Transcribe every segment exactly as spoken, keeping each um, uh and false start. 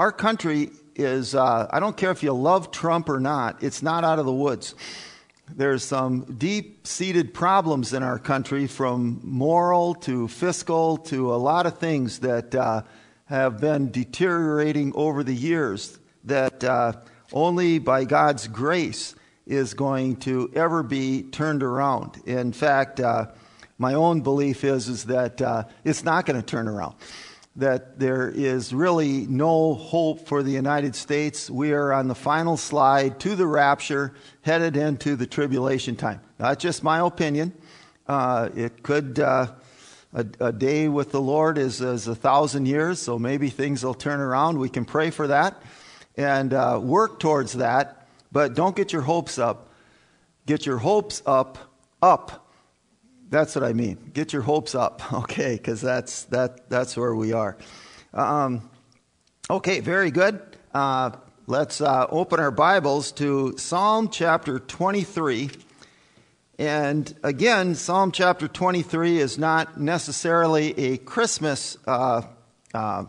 our country is, uh, I don't care if you love Trump or not, it's not out of the woods. There's some deep-seated problems in our country, from moral to fiscal to a lot of things that uh, have been deteriorating over the years, that uh, only by God's grace is going to ever be turned around. In fact, uh, my own belief is, is that uh, it's not going to turn around, that there is really no hope for the United States. We are on the final slide to the rapture, headed into the tribulation time. That's just my opinion. Uh, it could, uh, a, a day with the Lord is, is a thousand years, so maybe things will turn around. We can pray for that and uh, work towards that, but don't get your hopes up. Get your hopes up, up. That's what I mean. Get your hopes up, okay, because that's that that's where we are. Um, okay, very good. Uh, let's uh, open our Bibles to Psalm chapter twenty-three. And again, Psalm chapter twenty-three is not necessarily a Christmas uh, uh,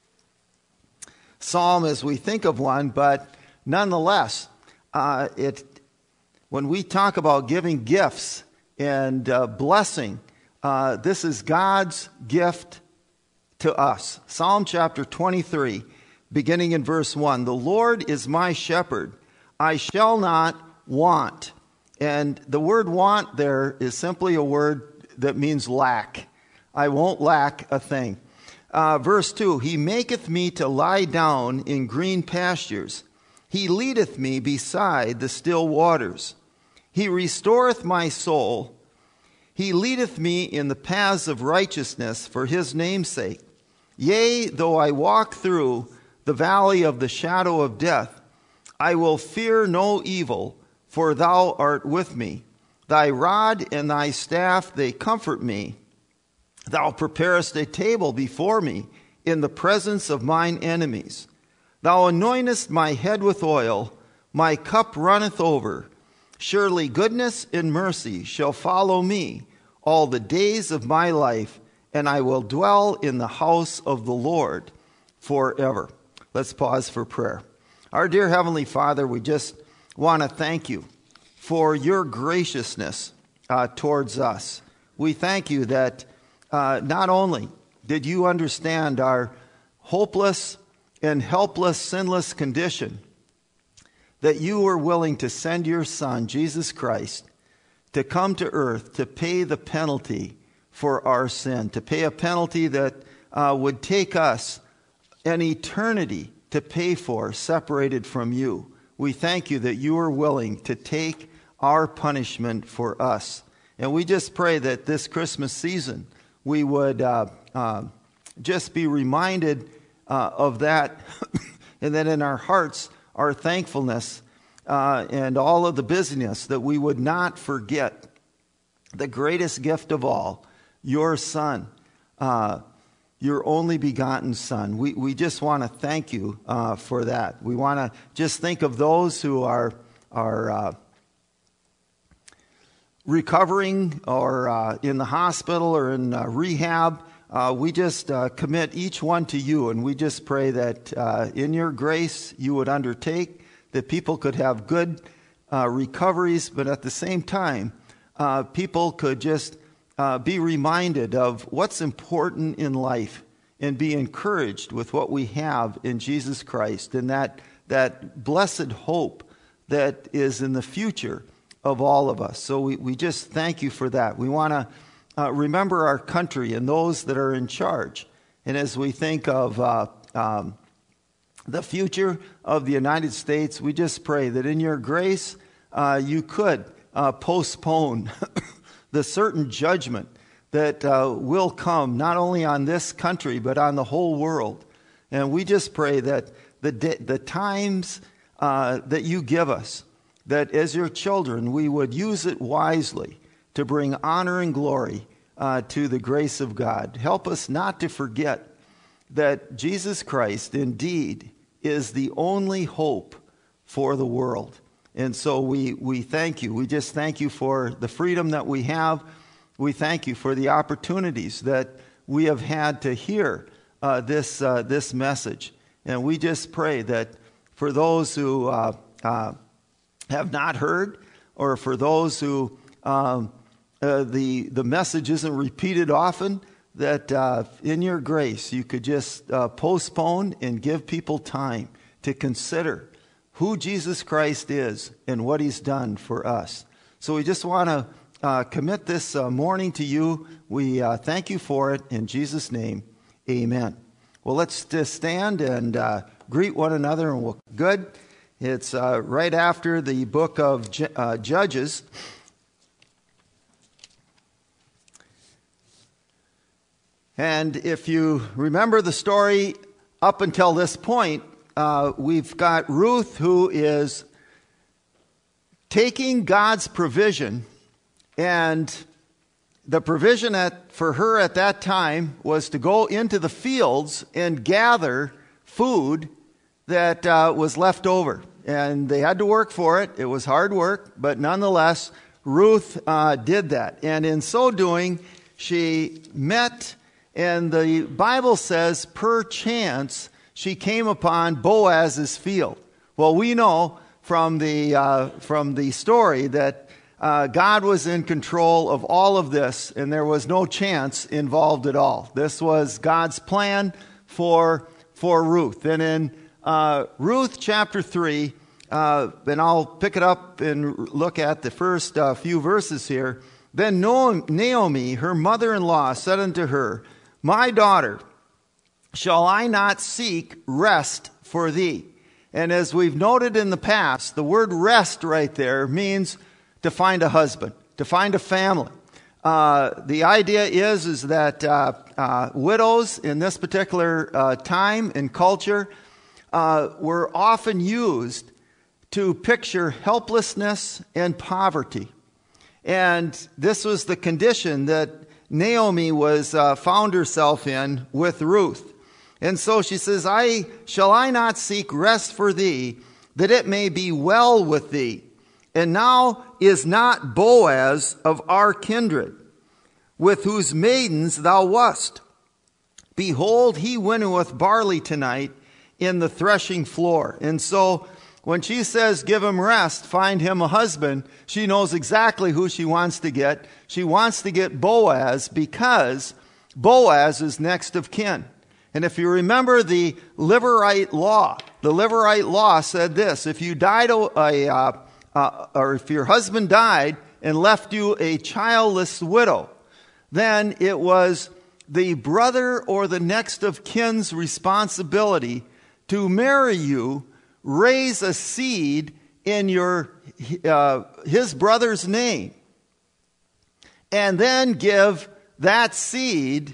psalm as we think of one, but nonetheless, uh, it when we talk about giving gifts and uh, blessing, uh, this is God's gift to us. Psalm chapter twenty-three, beginning in verse one. The Lord is my shepherd, I shall not want. And the word want there is simply a word that means lack. I won't lack a thing. Uh, verse two, He maketh me to lie down in green pastures. He leadeth me beside the still waters. He restoreth my soul. He leadeth me in the paths of righteousness for his name's sake. Yea, though I walk through the valley of the shadow of death, I will fear no evil, for thou art with me. Thy rod and thy staff, they comfort me. Thou preparest a table before me in the presence of mine enemies. Thou anointest my head with oil, my cup runneth over. Surely goodness and mercy shall follow me all the days of my life, and I will dwell in the house of the Lord forever. Let's pause for prayer. Our dear Heavenly Father, we just want to thank you for your graciousness uh, towards us. We thank you that uh, not only did you understand our hopeless and helpless, sinless condition, that you were willing to send your Son, Jesus Christ, to come to earth to pay the penalty for our sin, to pay a penalty that uh, would take us an eternity to pay for, separated from you. We thank you that you are willing to take our punishment for us. And we just pray that this Christmas season we would uh, uh, just be reminded uh, of that, and that in our hearts, our thankfulness uh, and all of the busyness, that we would not forget the greatest gift of all, your Son, uh, your only begotten Son. We we just want to thank you uh, for that. We want to just think of those who are are uh, recovering or uh, in the hospital or in uh, rehab. Uh, we just uh, commit each one to you, and we just pray that uh, in your grace you would undertake, that people could have good uh, recoveries, but at the same time, uh, people could just uh, be reminded of what's important in life and be encouraged with what we have in Jesus Christ and that, that blessed hope that is in the future of all of us. So we, we just thank you for that. We want to Uh, remember our country and those that are in charge. And as we think of uh, um, the future of the United States, we just pray that in your grace uh, you could uh, postpone the certain judgment that uh, will come not only on this country but on the whole world. And we just pray that the de- the times uh, that you give us, that as your children we would use it wisely to bring honor and glory uh, to the grace of God. Help us not to forget that Jesus Christ indeed is the only hope for the world. And so we, we thank you. We just thank you for the freedom that we have. We thank you for the opportunities that we have had to hear uh, this, uh, this message. And we just pray that for those who uh, uh, have not heard, or for those who um, uh, the the message isn't repeated often, that uh, in your grace you could just uh, postpone and give people time to consider who Jesus Christ is and what he's done for us. So we just want to uh, commit this uh, morning to you. We uh, thank you for it. In Jesus' name, amen. Well, let's just stand and uh, greet one another. And we'll, good. It's uh, right after the book of J- uh, Judges. And if you remember the story up until this point, uh, we've got Ruth, who is taking God's provision, and the provision at, for her at that time was to go into the fields and gather food that uh, was left over. And they had to work for it. It was hard work, but nonetheless, Ruth uh, did that. And in so doing, she met, and the Bible says, perchance, she came upon Boaz's field. Well, we know from the uh, from the story that uh, God was in control of all of this, and there was no chance involved at all. This was God's plan for for Ruth. And in uh, Ruth chapter three, uh, and I'll pick it up and look at the first uh, few verses here. Then Naomi, her mother-in-law, said unto her, My daughter, shall I not seek rest for thee? And as we've noted in the past, the word rest right there means to find a husband, to find a family. Uh, the idea is, is that uh, uh, widows in this particular uh, time and culture uh, were often used to picture helplessness and poverty. And this was the condition that Naomi was uh, found herself in with Ruth. And so she says, I shall I not seek rest for thee, that it may be well with thee? And now is not Boaz of our kindred, with whose maidens thou wast? Behold, he winnoweth barley tonight in the threshing floor. And so when she says, give him rest, find him a husband, she knows exactly who she wants to get. She wants to get Boaz because Boaz is next of kin. And if you remember the Levirate law, the Levirate law said this: if you died, a, a uh, uh, or if your husband died and left you a childless widow, then it was the brother or the next of kin's responsibility to marry you, raise a seed in your uh, his brother's name, and then give that seed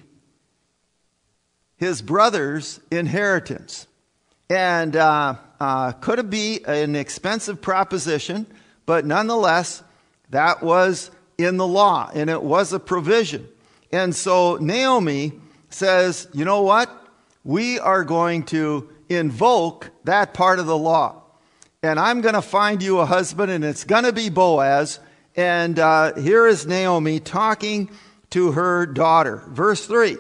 his brother's inheritance. And uh, uh, could it be an expensive proposition, but nonetheless, that was in the law, and it was a provision. And so Naomi says, you know what? We are going to invoke that part of the law. And I'm going to find you a husband, and it's going to be Boaz. And uh, here is Naomi talking to her daughter. Verse three.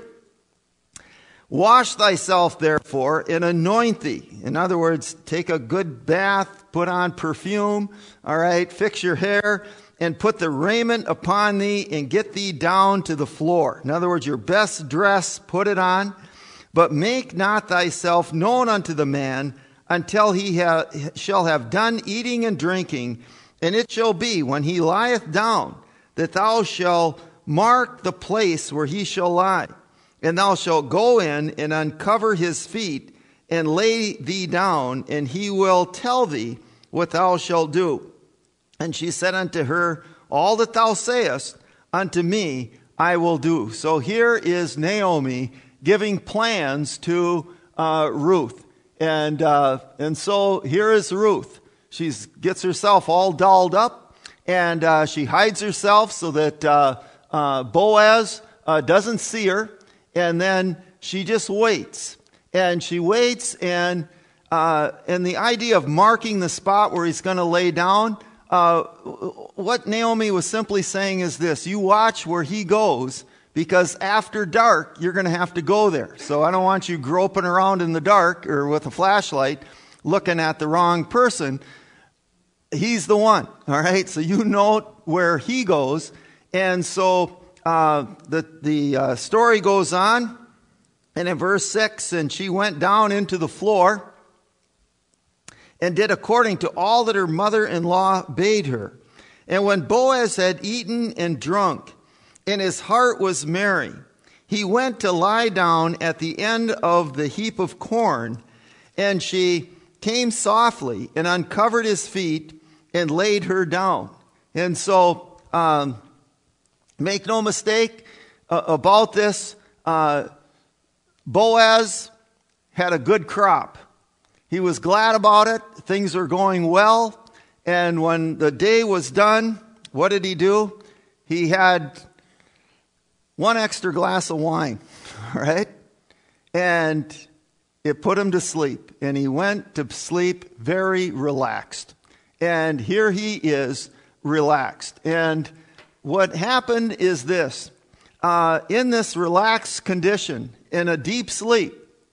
Wash thyself, therefore, and anoint thee. In other words, take a good bath, put on perfume, all right, fix your hair, and put the raiment upon thee, and get thee down to the floor. In other words, your best dress, put it on. But make not thyself known unto the man until he ha- shall have done eating and drinking. And it shall be, when he lieth down, that thou shalt mark the place where he shall lie. And thou shalt go in and uncover his feet and lay thee down, and he will tell thee what thou shalt do. And she said unto her, all that thou sayest unto me I will do. So here is Naomi giving plans to uh, Ruth. And uh, and so here is Ruth. She gets herself all dolled up, and uh, she hides herself so that uh, uh, Boaz uh, doesn't see her. And then she just waits. And she waits, and uh, and the idea of marking the spot where he's going to lay down, uh, what Naomi was simply saying is this: you watch where he goes, because after dark, you're going to have to go there. So I don't want you groping around in the dark or with a flashlight looking at the wrong person. He's the one, all right? So you know where he goes. And so uh, the, the uh, story goes on. And in verse six, and she went down into the floor and did according to all that her mother-in-law bade her. And when Boaz had eaten and drunk, and his heart was merry, he went to lie down at the end of the heap of corn, and she came softly and uncovered his feet and laid her down. And so, um, make no mistake uh, about this, uh, Boaz had a good crop. He was glad about it. Things were going well. And when the day was done, what did he do? He had one extra glass of wine, right? And it put him to sleep. And he went to sleep very relaxed. And here he is, relaxed. And what happened is this. Uh, in this relaxed condition, in a deep sleep,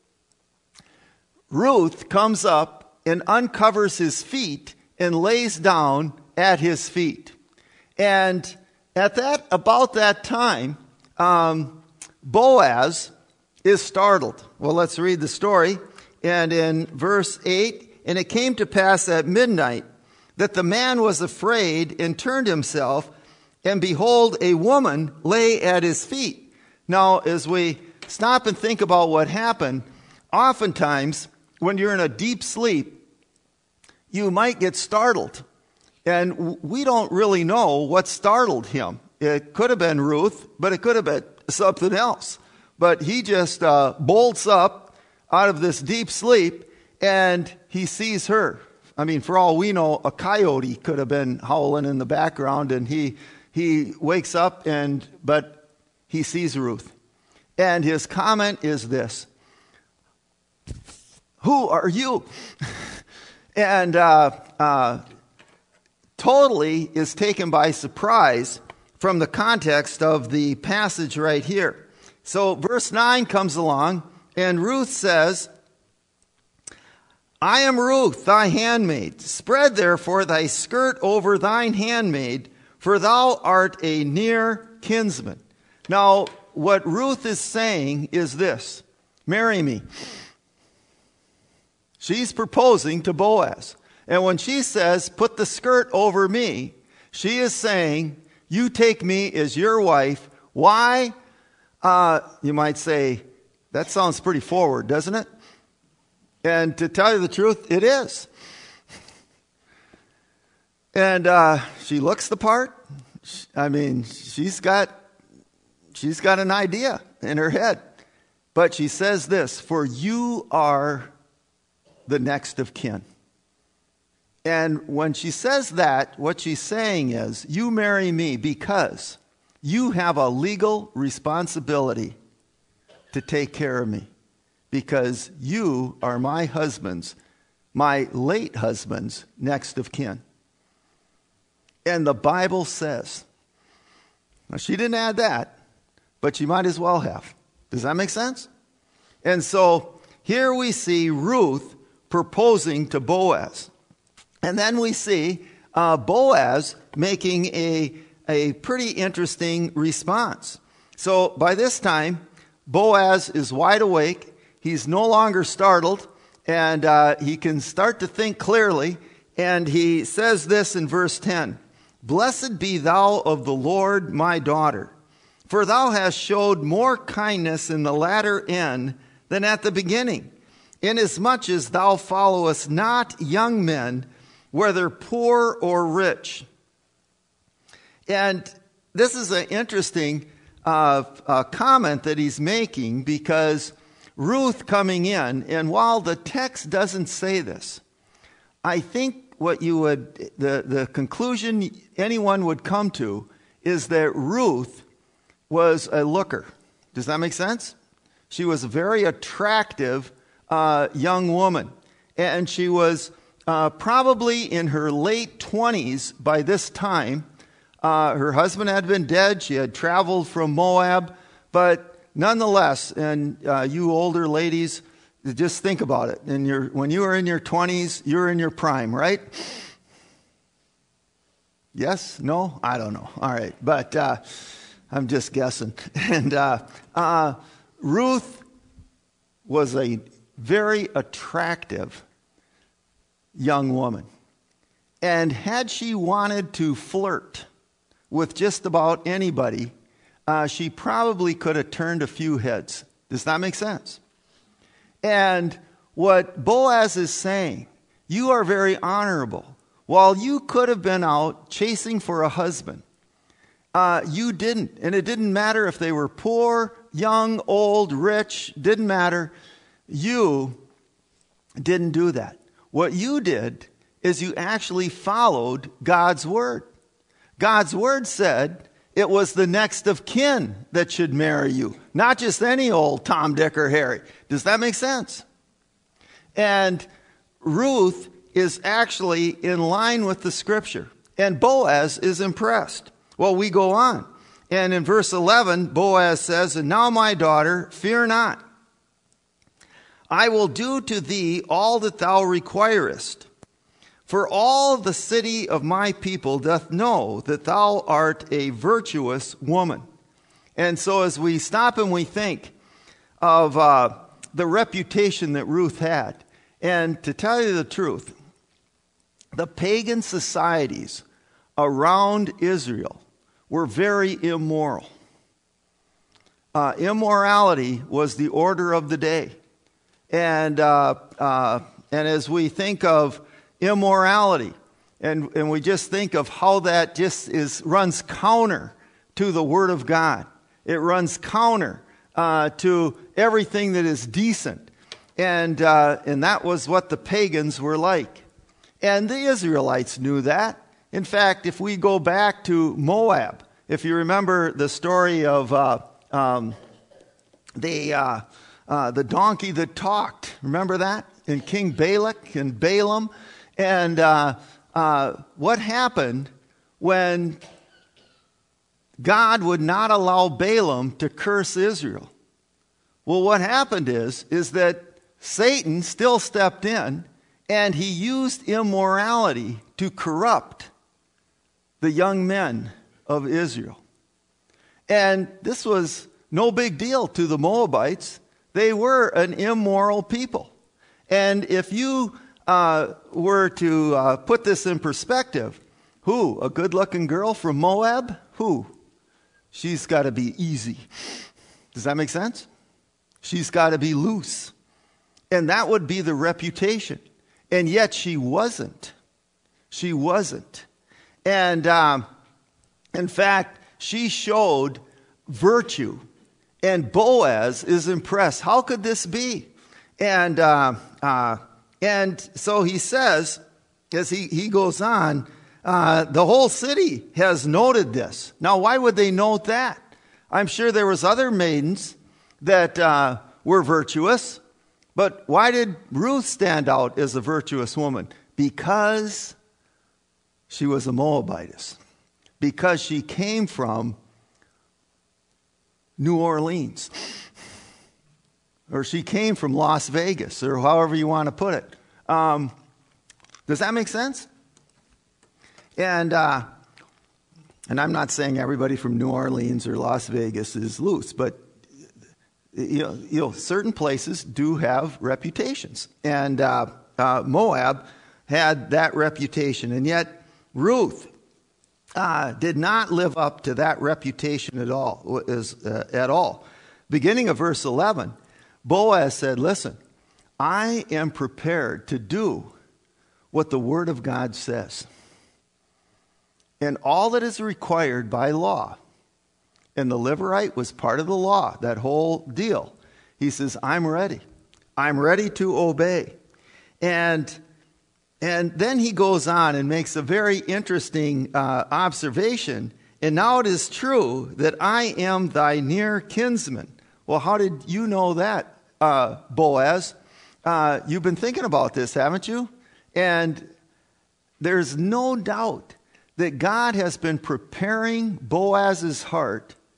Ruth comes up and uncovers his feet and lays down at his feet. And at that, about that time, um, Boaz is startled. Well, let's read the story. And in verse eight, and it came to pass at midnight that the man was afraid and turned himself, and behold, a woman lay at his feet. Now, as we stop and think about what happened, oftentimes when you're in a deep sleep, you might get startled. And we don't really know what startled him. It could have been Ruth, but it could have been something else. But he just uh, bolts up out of this deep sleep, and he sees her. I mean, for all we know, a coyote could have been howling in the background, and he he wakes up, and but he sees Ruth. And his comment is this: "Who are you?" and uh, uh, totally is taken by surprise from the context of the passage right here. So verse nine comes along, and Ruth says, "I am Ruth, thy handmaid. Spread therefore thy skirt over thine handmaid, for thou art a near kinsman." Now, what Ruth is saying is this: marry me. She's proposing to Boaz. And when she says, put the skirt over me, she is saying, you take me as your wife. Why? Uh, you might say, that sounds pretty forward, doesn't it? And to tell you the truth, it is. And uh, she looks the part. I mean, she's got, she's got an idea in her head. But she says this: for you are the next of kin. And when she says that, what she's saying is, you marry me because you have a legal responsibility to take care of me, because you are my husband's, my late husband's next of kin. And the Bible says, now she didn't add that, but she might as well have. Does that make sense? And so here we see Ruth proposing to Boaz. And then we see uh, Boaz making a, a pretty interesting response. So by this time, Boaz is wide awake. He's no longer startled, and uh, he can start to think clearly. And he says this in verse ten: "Blessed be thou of the Lord, my daughter, for thou hast showed more kindness in the latter end than at the beginning, inasmuch as thou followest not young men, whether poor or rich." And this is an interesting uh, uh, comment that he's making, because Ruth coming in, and while the text doesn't say this, I think what you would, the, the conclusion anyone would come to is that Ruth was a looker. Does that make sense? She was a very attractive uh, young woman. And she was uh, probably in her late twenties by this time. Uh, her husband had been dead. She had traveled from Moab but nonetheless, and uh, you older ladies, just think about it. In your, when you were in your twenties, you're in your prime, right? Yes? No? I don't know. All right. But uh, I'm just guessing. And uh, uh, Ruth was a very attractive young woman. And had she wanted to flirt with just about anybody, uh, she probably could have turned a few heads. Does that make sense? And what Boaz is saying, you are very honorable. While you could have been out chasing for a husband, uh, you didn't. And it didn't matter if they were poor, young, old, rich, didn't matter. You didn't do that. What you did is you actually followed God's word. God's word said it was the next of kin that should marry you, not just any old Tom, Dick, or Harry. Does that make sense? And Ruth is actually in line with the scripture. And Boaz is impressed. Well, we go on. And in verse eleven, Boaz says, "And now, my daughter, fear not. I will do to thee all that thou requirest. For all the city of my people doth know that thou art a virtuous woman." And so as we stop and we think of uh, the reputation that Ruth had, and to tell you the truth, the pagan societies around Israel were very immoral. Uh, immorality was the order of the day. And uh, uh, and as we think of immorality, and, and we just think of how that just is runs counter to the Word of God. It runs counter uh, to everything that is decent. And uh, and that was what the pagans were like. And the Israelites knew that. In fact, if we go back to Moab, if you remember the story of uh, um, the uh, uh, the donkey that talked, remember that? And King Balak and Balaam. And uh, uh, what happened when God would not allow Balaam to curse Israel? Well, what happened is, is that Satan still stepped in, and he used immorality to corrupt the young men of Israel. And this was no big deal to the Moabites. They were an immoral people. And if you uh, were to uh, put this in perspective, who? A good-looking girl from Moab? Who? She's got to be easy. Does that make sense? She's got to be loose. And that would be the reputation. And yet she wasn't. She wasn't. And um, in fact, she showed virtue. And Boaz is impressed. How could this be? And uh, uh, and so he says, as he, he goes on, uh, the whole city has noted this. Now, why would they note that? I'm sure there was other maidens that uh, were virtuous. But why did Ruth stand out as a virtuous woman? Because she was a Moabitess. Because she came from New Orleans. Or she came from Las Vegas, or however you want to put it. Um, does that make sense? And uh, and I'm not saying everybody from New Orleans or Las Vegas is loose, but you know, you know certain places do have reputations. And uh, uh, Moab had that reputation, and yet Ruth uh, did not live up to that reputation at all. Is, uh, at all. Beginning of verse eleven. Boaz said, listen, I am prepared to do what the Word of God says. And all that is required by law. And the Levirate was part of the law, that whole deal. He says, I'm ready. I'm ready to obey. And, and then he goes on and makes a very interesting uh, observation. And now it is true that I am thy near kinsman. Well, how did you know that, uh, Boaz? Uh, you've been thinking about this, haven't you? And there's no doubt that God has been preparing Boaz's heart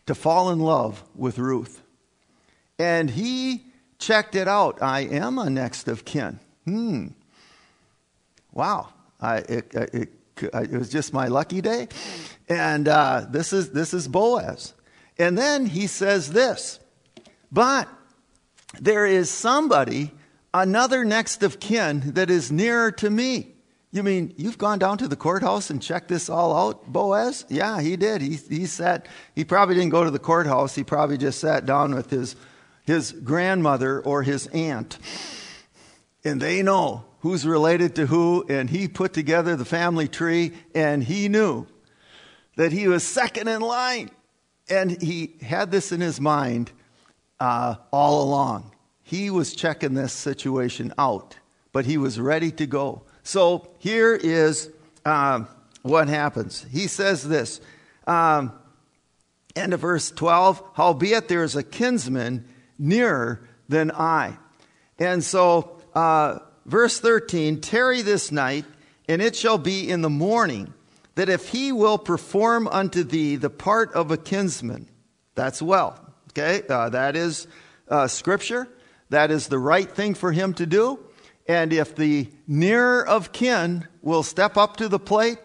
to fall in love with Ruth. And he checked it out. I am a next of kin. Hmm. Wow. I, it, it, it was just my lucky day. And uh, this is this is Boaz. And then he says this, but there is somebody, another next of kin that is nearer to me. You mean you've gone down to the courthouse and checked this all out, Boaz? Yeah, he did. He he sat. He probably didn't go to the courthouse. He probably just sat down with his his grandmother or his aunt, and they know who's related to who. And he put together the family tree, and he knew that he was second in line, and he had this in his mind uh, all along. He was checking this situation out, but he was ready to go. So here is um, what happens. He says this, um, end of verse twelve, howbeit there is a kinsman nearer than I. And so uh, verse thirteen, tarry this night, and it shall be in the morning, that if he will perform unto thee the part of a kinsman, that's well. Okay, uh, that is uh, scripture. That is the right thing for him to do. And if the nearer of kin will step up to the plate,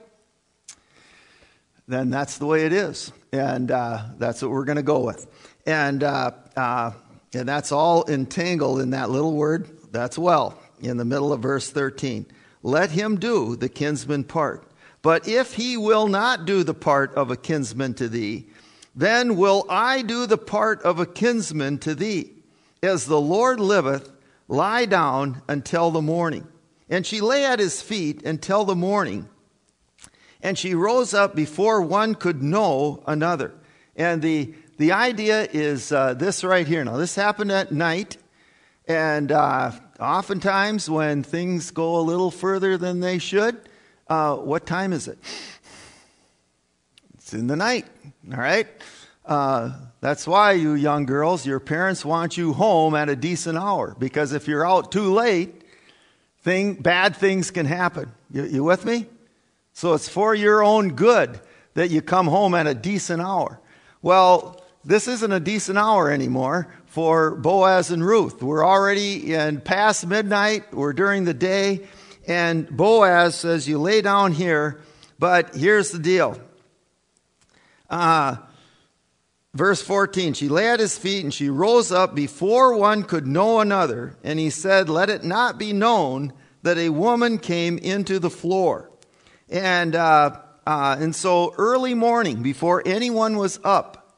then that's the way it is. And uh, that's what we're going to go with. And uh, uh, and that's all entangled in that little word, that's well, in the middle of verse thirteen. Let him do the kinsman part. But if he will not do the part of a kinsman to thee, then will I do the part of a kinsman to thee. As the Lord liveth, lie down until the morning. And she lay at his feet until the morning. And she rose up before one could know another. And the the idea is uh, this right here. Now, this happened at night. And uh, oftentimes when things go a little further than they should, uh, what time is it? It's in the night. All right? Uh, that's why, you young girls, your parents want you home at a decent hour. Because if you're out too late, thing, bad things can happen. You, you with me? So it's for your own good that you come home at a decent hour. Well, this isn't a decent hour anymore for Boaz and Ruth. We're already in past midnight. We're during the day. And Boaz says, you lay down here. But here's the deal. Uh... Verse fourteen, she lay at his feet, and she rose up before one could know another. And he said, let it not be known that a woman came into the floor. And uh, uh, and so early morning, before anyone was up,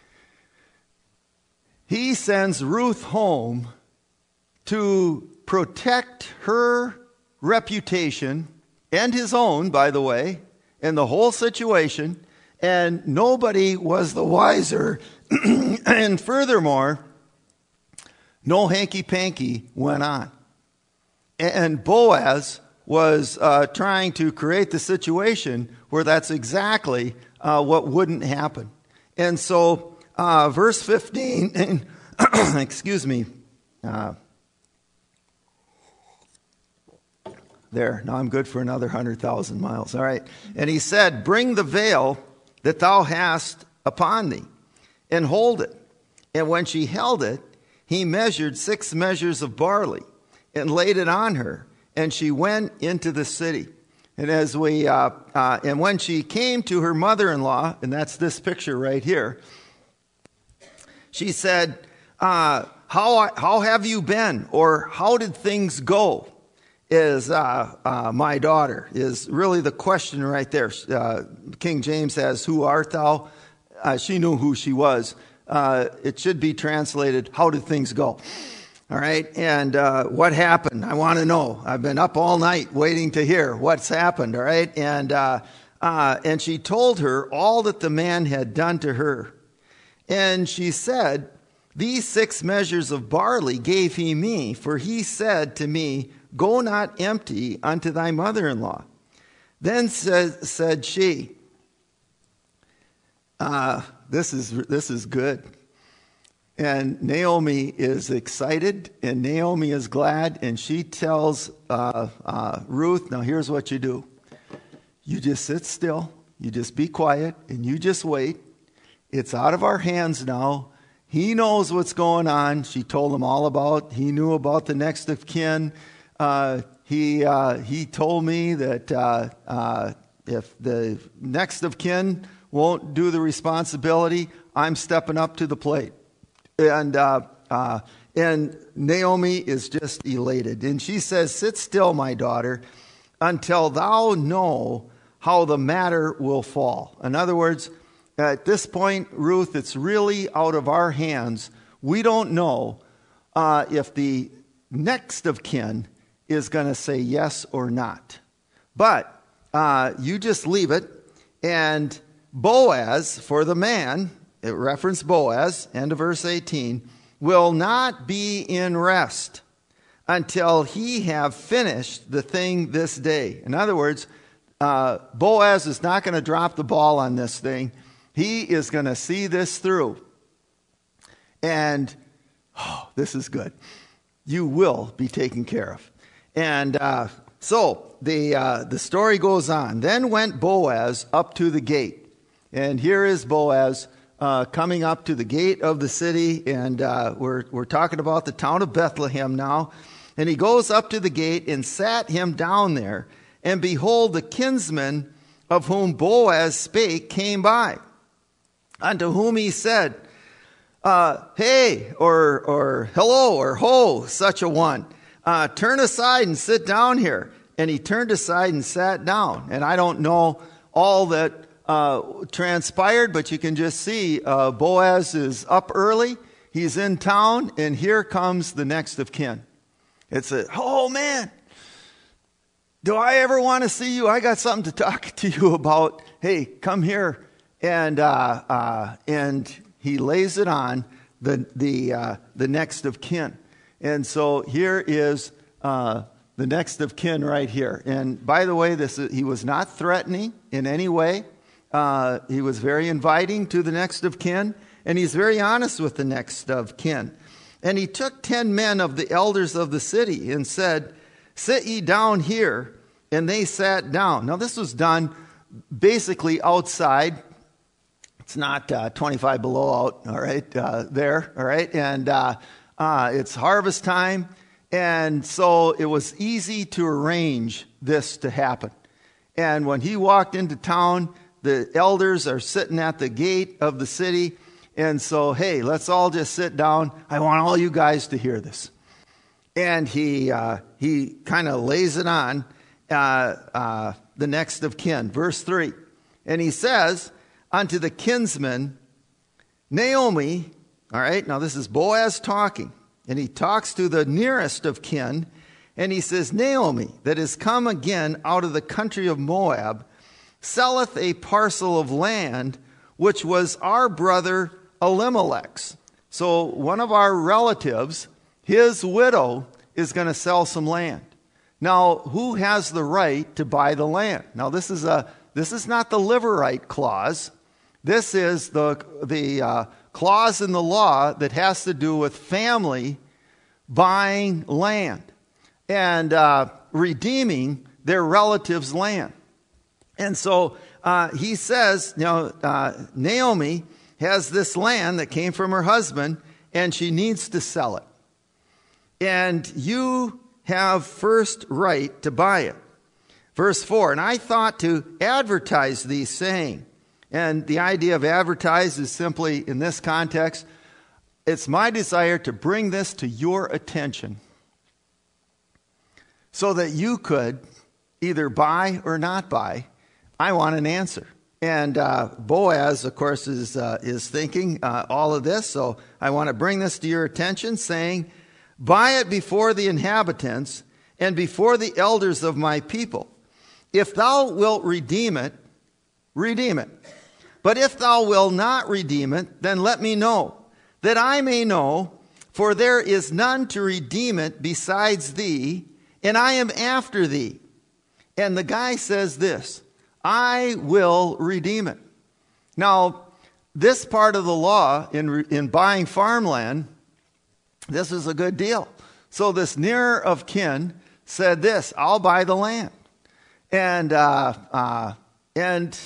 he sends Ruth home to protect her reputation, and his own, by the way, and the whole situation. And nobody was the wiser. And furthermore, no hanky-panky went on. And Boaz was uh, trying to create the situation where that's exactly uh, what wouldn't happen. And so, uh, verse fifteen, excuse me, uh, there, now I'm good for another one hundred thousand miles. All right. And he said, bring the veil that thou hast upon thee, and hold it. And when she held it, he measured six measures of barley, and laid it on her, and she went into the city. And as we, uh, uh, and when she came to her mother-in-law, and that's this picture right here, she said, uh, how, how have you been? Or how did things go? Is uh, uh, my daughter, is really the question right there. Uh, King James says, who art thou? Uh, she knew who she was. Uh, it should be translated, how did things go? All right, and uh, what happened? I want to know. I've been up all night waiting to hear what's happened, all right? And, uh, uh, and she told her all that the man had done to her. And she said, these six measures of barley gave he me, for he said to me, go not empty unto thy mother-in-law. Then said, said she, uh, this is this is good. And Naomi is excited, and Naomi is glad, and she tells uh, uh, Ruth, now here's what you do. You just sit still, you just be quiet, and you just wait, It's out of our hands now. He knows what's going on. She told him all about, he knew about the next of kin. Uh, he, uh, he told me that uh, uh, if the next of kin won't do the responsibility, I'm stepping up to the plate. And uh, uh, and Naomi is just elated. And she says, sit still, my daughter, until thou know how the matter will fall. In other words, at this point, Ruth, it's really out of our hands. We don't know uh, if the next of kin is going to say yes or not. But uh, you just leave it. And Boaz, for the man, it referenced Boaz, end of verse eighteen, will not be in rest until he have finished the thing this day. In other words, uh, Boaz is not going to drop the ball on this thing. He is going to see this through. And, oh, this is good. You will be taken care of. And uh, so the, uh, the story goes on. Then went Boaz up to the gate. And here is Boaz uh, coming up to the gate of the city. And uh, we're, we're talking about the town of Bethlehem now. And he goes up to the gate and sat him down there. And behold, the kinsman of whom Boaz spake came by, unto whom he said, uh, hey, or, or hello, or ho, such a one. Uh, turn aside and sit down here. And he turned aside and sat down. And I don't know all that uh, transpired, but you can just see uh, Boaz is up early. He's in town, and here comes the next of kin. It's a, oh man, do I ever want to see you? I got something to talk to you about. Hey, come here. And uh, uh, and he lays it on the the uh, the next of kin. And so here is uh, the next of kin right here. And by the way, this is, he was not threatening in any way. Uh, he was very inviting to the next of kin, and he's very honest with the next of kin. And he took ten men of the elders of the city and said, sit ye down here. And they sat down. Now this was done basically outside. It's not uh, twenty-five below out, all right, uh, there, all right. And uh, uh, it's harvest time. And so it was easy to arrange this to happen. And when he walked into town, the elders are sitting at the gate of the city. And so, hey, let's all just sit down. I want all you guys to hear this. And he uh, he kind of lays it on uh, uh, the next of kin. Verse three. And he says, unto the kinsman, Naomi, all right, now this is Boaz talking. And he talks to the nearest of kin. And he says, Naomi, that is come again out of the country of Moab, selleth a parcel of land, which was our brother Elimelech's. So one of our relatives, his widow, is going to sell some land. Now, who has the right to buy the land? Now, this is a this is not the Levirate clause. This is the the uh, clause in the law that has to do with family buying land and uh, redeeming their relatives' land. And so uh, he says, you know, uh, Naomi has this land that came from her husband, and she needs to sell it. And you have first right to buy it. Verse four, and I thought to advertise thee, saying, and the idea of advertise is simply, in this context, it's my desire to bring this to your attention so that you could either buy or not buy. I want an answer. And uh, Boaz, of course, is uh, is thinking uh, all of this. So I want to bring this to your attention, saying, buy it before the inhabitants and before the elders of my people. If thou wilt redeem it, redeem it. But if thou wilt not redeem it, then let me know, that I may know, for there is none to redeem it besides thee, and I am after thee. And the guy says this, I will redeem it. Now, this part of the law in, in buying farmland, this is a good deal. So this nearer of kin said this, I'll buy the land. And, uh, uh, and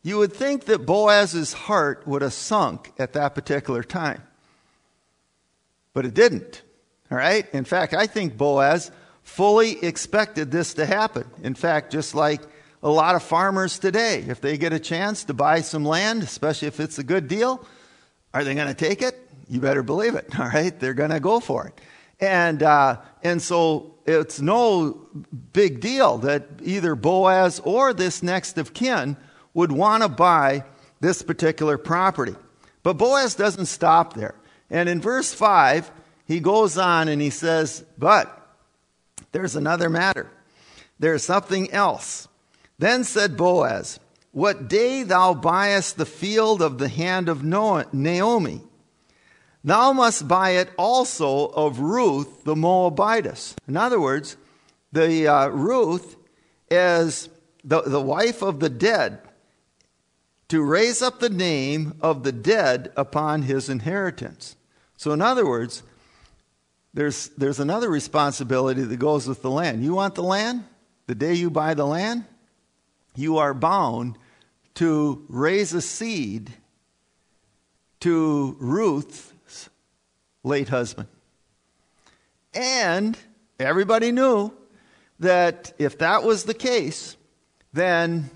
you would think that Boaz's heart would have sunk at that particular time. But it didn't. All right? In fact, I think Boaz fully expected this to happen. In fact, just like a lot of farmers today, if they get a chance to buy some land, especially if it's a good deal, are they going to take it? You better believe it. All right? They're going to go for it. And uh, and so it's no big deal that either Boaz or this next of kin would want to buy this particular property. But Boaz doesn't stop there. And in verse five, he goes on and he says, but there's another matter. There's something else. Then said Boaz, what day thou buyest the field of the hand of Naomi, thou must buy it also of Ruth the Moabitess. In other words, the uh, Ruth is the, the wife of the dead, to raise up the name of the dead upon his inheritance. So in other words, there's there's another responsibility that goes with the land. You want the land? The day you buy the land, you are bound to raise a seed to Ruth's late husband. And everybody knew that if that was the case, then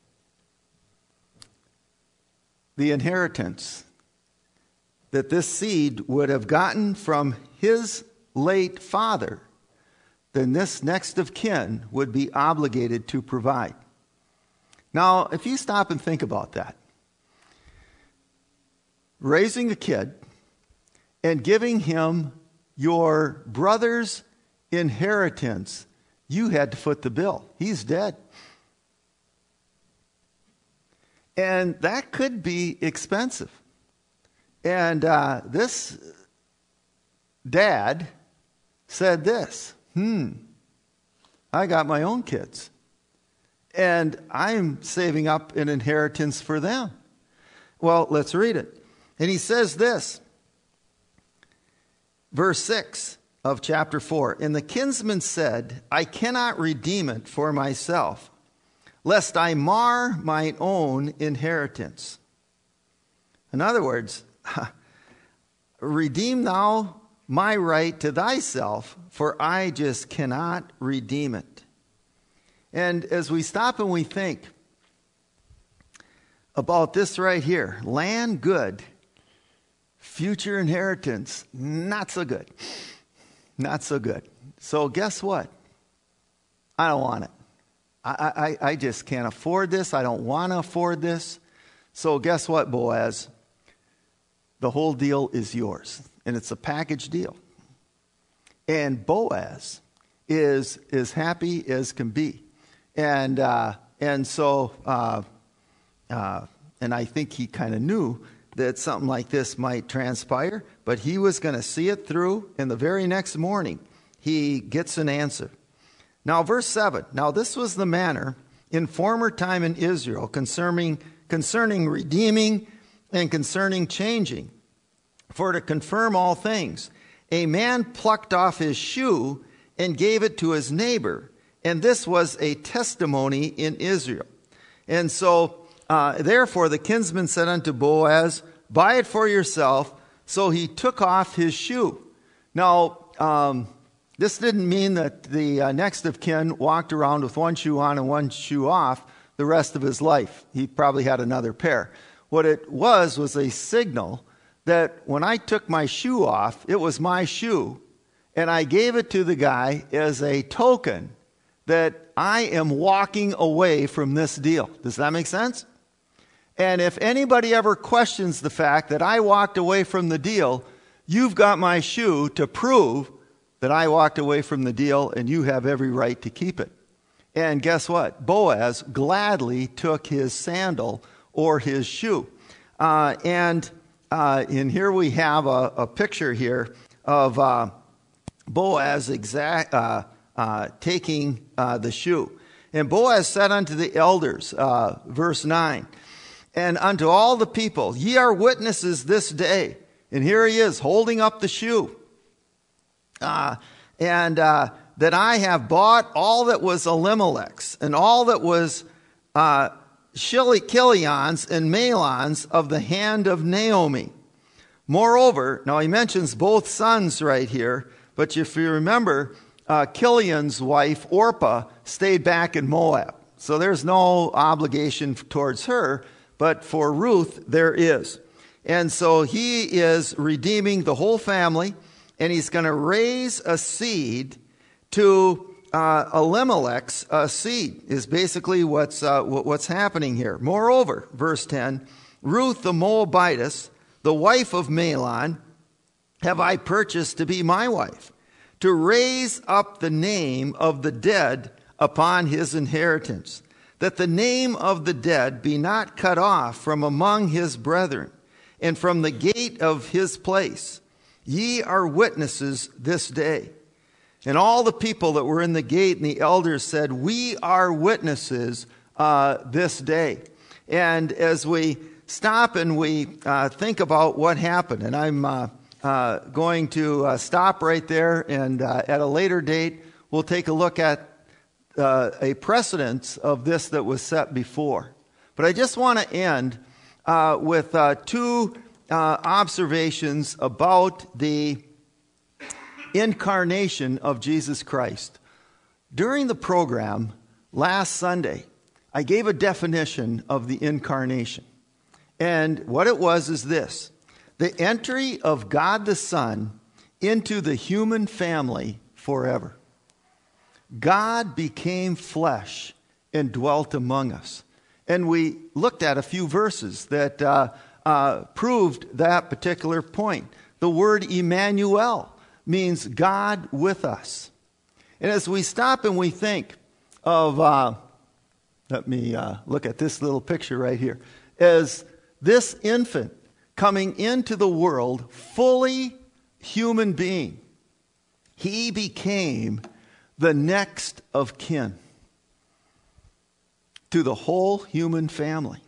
the inheritance that this seed would have gotten from his late father, then this next of kin would be obligated to provide. Now, if you stop and think about that, raising a kid and giving him your brother's inheritance, you had to foot the bill. He's dead. And that could be expensive. And uh, this dad said this, hmm, I got my own kids. And I'm saving up an inheritance for them. Well, let's read it. And he says this, verse six of chapter four. And the kinsman said, I cannot redeem it for myself, lest I mar mine own inheritance. In other words, redeem thou my right to thyself, for I just cannot redeem it. And as we stop and we think about this right here, land good, future inheritance not so good. Not so good. So guess what? I don't want it. I, I, I just can't afford this. I don't want to afford this. So guess what, Boaz? The whole deal is yours. And it's a package deal. And Boaz is as happy as can be. And uh, and so, uh, uh, and I think he kind of knew that something like this might transpire. But he was going to see it through. And the very next morning, he gets an answer. Now, verse seven. Now, this was the manner in former time in Israel concerning, concerning redeeming and concerning changing. For to confirm all things, a man plucked off his shoe and gave it to his neighbor. And this was a testimony in Israel. And so, uh, therefore, the kinsman said unto Boaz, buy it for yourself. So he took off his shoe. Now, um, this didn't mean that the uh, next of kin walked around with one shoe on and one shoe off the rest of his life. He probably had another pair. What it was was a signal that when I took my shoe off, it was my shoe, and I gave it to the guy as a token that I am walking away from this deal. Does that make sense? And if anybody ever questions the fact that I walked away from the deal, you've got my shoe to prove that I walked away from the deal, and you have every right to keep it. And guess what? Boaz gladly took his sandal or his shoe. Uh, and uh, and here we have a, a picture here of uh, Boaz exact, uh, uh, taking uh, the shoe. And Boaz said unto the elders, uh, verse nine, and unto all the people, ye are witnesses this day. And here he is holding up the shoe. Uh, and uh, that I have bought all that was Elimelech's and all that was uh, Chilions and Malons of the hand of Naomi. Moreover, now he mentions both sons right here, but if you remember, uh, Kilion's wife, Orpah, stayed back in Moab. So there's no obligation towards her, but for Ruth, there is. And so he is redeeming the whole family, and he's going to raise a seed to uh, Elimelech's uh, seed, is basically what's, uh, what's happening here. Moreover, verse ten, Ruth the Moabitess, the wife of Mahlon, have I purchased to be my wife, to raise up the name of the dead upon his inheritance, that the name of the dead be not cut off from among his brethren, and from the gate of his place. Ye are witnesses this day. And all the people that were in the gate and the elders said, we are witnesses uh, this day. And as we stop and we uh, think about what happened, and I'm uh, uh, going to uh, stop right there, and uh, at a later date, we'll take a look at uh, a precedence of this that was set before. But I just want to end uh, with uh, two uh, observations about the incarnation of Jesus Christ. During the program last Sunday, I gave a definition of the incarnation. And what it was is this: the entry of God the Son into the human family forever. God became flesh and dwelt among us. And we looked at a few verses that uh, uh, proved that particular point. The word Emmanuel means God with us. And as we stop and we think of, uh, let me uh, look at this little picture right here, as this infant coming into the world, fully human being, he became the next of kin to the whole human family.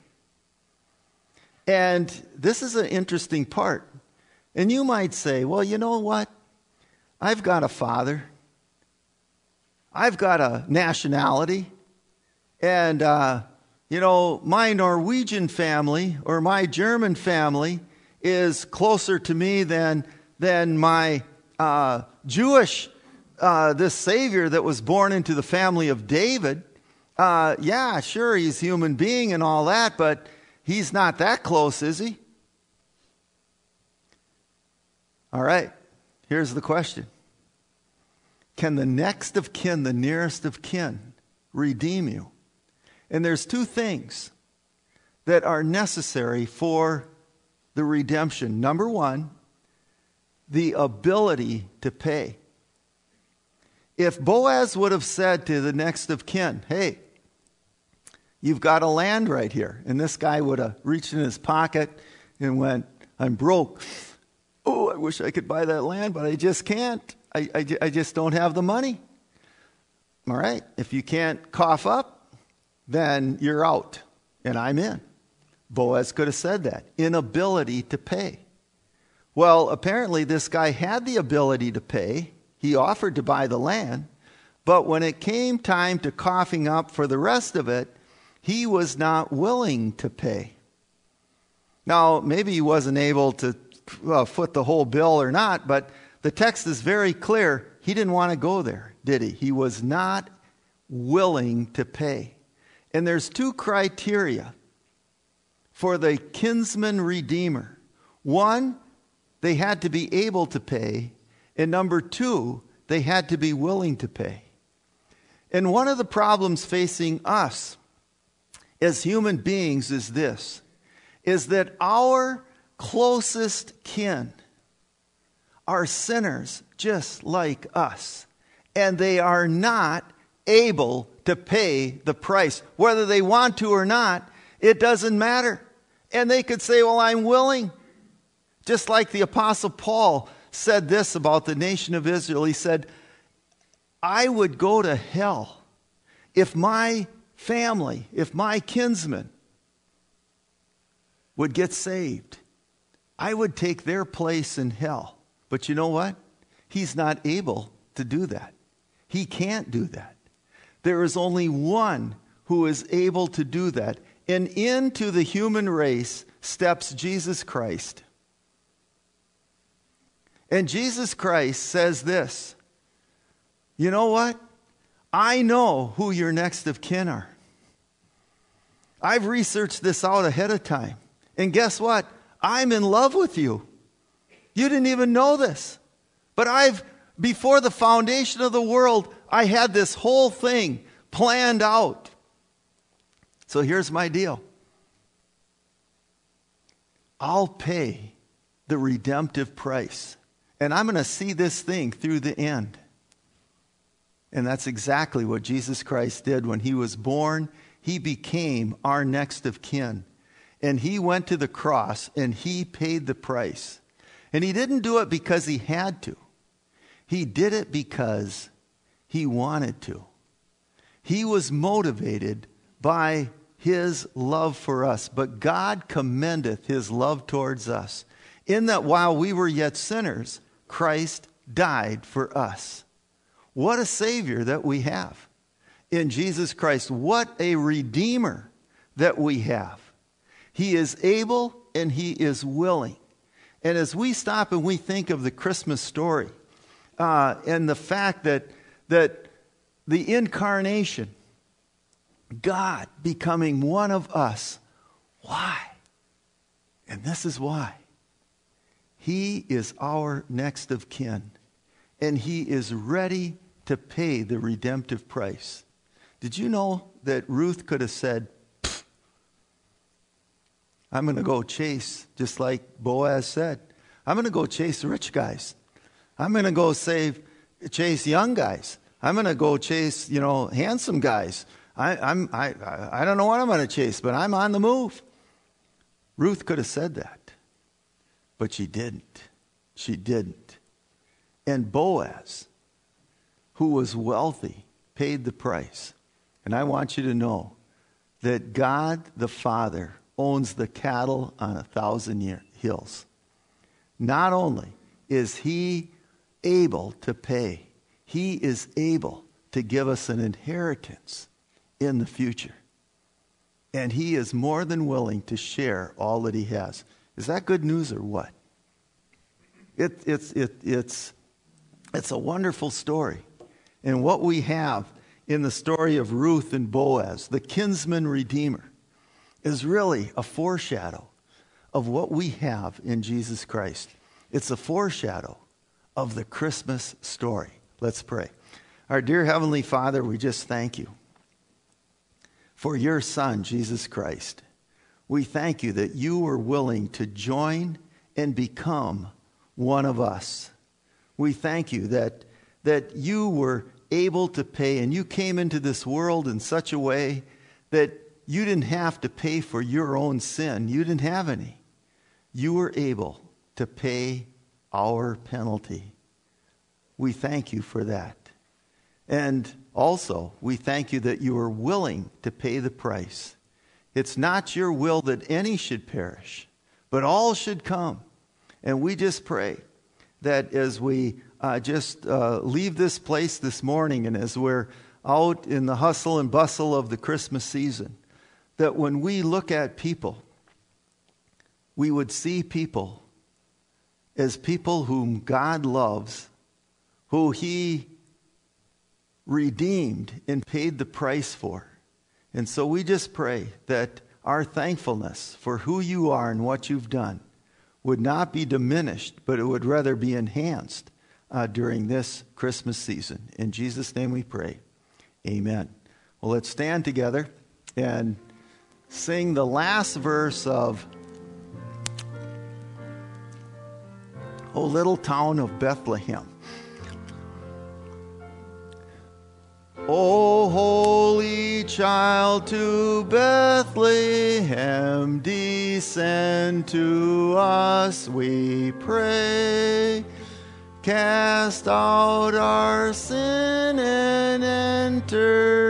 And this is an interesting part. And you might say, well, you know what? I've got a father. I've got a nationality. And, uh, you know, my Norwegian family or my German family is closer to me than, than my uh, Jewish, uh, this Savior that was born into the family of David. Uh, yeah, sure, he's a human being and all that, but he's not that close, is he? All right, here's the question. Can the next of kin, the nearest of kin, redeem you? And there's two things that are necessary for the redemption. Number one, the ability to pay. If Boaz would have said to the next of kin, hey, you've got a land right here. And this guy would have reached in his pocket and went, I'm broke. Oh, I wish I could buy that land, but I just can't. I, I, I just don't have the money. All right. If you can't cough up, then you're out and I'm in. Boaz could have said that. Inability to pay. Well, apparently this guy had the ability to pay. He offered to buy the land. But when it came time to coughing up for the rest of it, he was not willing to pay. Now, maybe he wasn't able to uh, foot the whole bill or not, but the text is very clear. He didn't want to go there, did he? He was not willing to pay. And there's two criteria for the kinsman redeemer. One, they had to be able to pay. And number two, they had to be willing to pay. And one of the problems facing us as human beings is this, is that our closest kin are sinners just like us. And they are not able to pay the price. Whether they want to or not, it doesn't matter. And they could say, well, I'm willing. Just like the Apostle Paul said this about the nation of Israel. He said, I would go to hell if my family, if my kinsmen would get saved. I would take their place in hell. But you know what? He's not able to do that. He can't do that. There is only one who is able to do that, and into the human race steps Jesus Christ. And Jesus Christ says this, you know what? I know who your next of kin are. I've researched this out ahead of time. And guess what? I'm in love with you. You didn't even know this. But I've, before the foundation of the world, I had this whole thing planned out. So here's my deal. I'll pay the redemptive price. And I'm going to see this thing through the end. And that's exactly what Jesus Christ did when he was born. He became our next of kin. And he went to the cross and he paid the price. And he didn't do it because he had to. He did it because he wanted to. He was motivated by his love for us. But God commendeth his love towards us, in that while we were yet sinners, Christ died for us. What a Savior that we have in Jesus Christ. What a Redeemer that we have. He is able and he is willing. And as we stop and we think of the Christmas story, uh, and the fact that, that the incarnation, God becoming one of us, why? And this is why. He is our next of kin, and he is ready to pay the redemptive price. Did you know that Ruth could have said, I'm going to go chase, just like Boaz said. I'm going to go chase rich guys. I'm going to go save, chase young guys. I'm going to go chase, you know, handsome guys. I, I'm, I, I don't know what I'm going to chase, but I'm on the move. Ruth could have said that, but she didn't. She didn't. And Boaz, who was wealthy, paid the price. And I want you to know that God the Father owns the cattle on a thousand year hills. Not only is he able to pay, he is able to give us an inheritance in the future. And he is more than willing to share all that he has. Is that good news or what? It, it's, it, it's, it's a wonderful story. And what we have in the story of Ruth and Boaz, the kinsman redeemer, is really a foreshadow of what we have in Jesus Christ. It's a foreshadow of the Christmas story. Let's pray. Our dear Heavenly Father, we just thank you for your Son, Jesus Christ. We thank you that you were willing to join and become one of us. We thank you that, that you were able to pay, and you came into this world in such a way that you didn't have to pay for your own sin. You didn't have any. You were able to pay our penalty. We thank you for that. And also, we thank you that you are willing to pay the price. It's not your will that any should perish, but all should come. And we just pray that as we uh, just uh, leave this place this morning, and as we're out in the hustle and bustle of the Christmas season, that when we look at people, we would see people as people whom God loves, who he redeemed and paid the price for. And so we just pray that our thankfulness for who you are and what you've done would not be diminished, but it would rather be enhanced uh, during this Christmas season. In Jesus' name we pray. Amen. Well, let's stand together and sing the last verse of O Little Town of Bethlehem. O holy child, to Bethlehem descend, to us we pray. Cast out our sin and enter